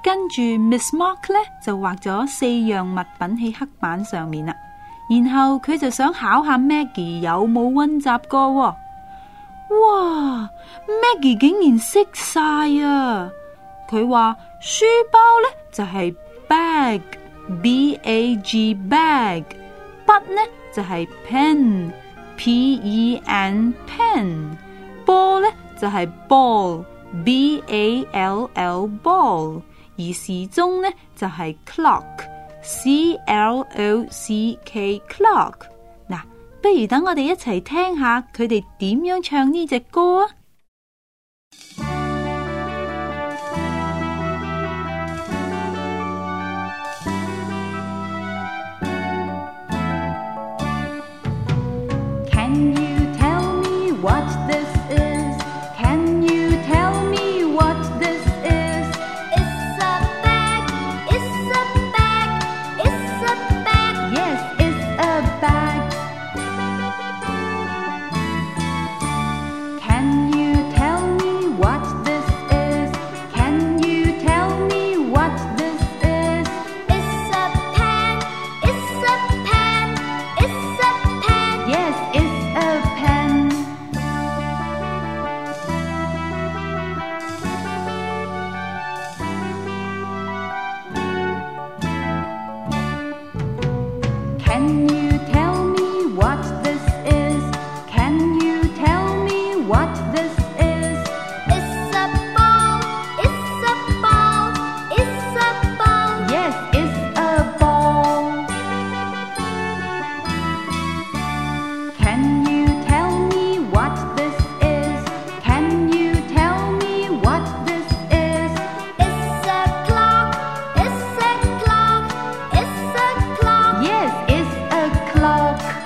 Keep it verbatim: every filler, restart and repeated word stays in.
跟住 Miss Mark 咧就畫咗四樣物品喺黑板上面啦，然後佢就想考下 Maggie 有冇溫習過喎。哇 Maggie 竟然識晒啊！佢話書包咧就係 bag B A G bag， 筆咧就係 pen P E N pen， 波咧就係 ball B A L L ball， 而時鐘咧就係 clock C L O C K clock。 嗱，不如等我哋一齊聽下佢哋點樣唱呢隻歌啊！ Clock.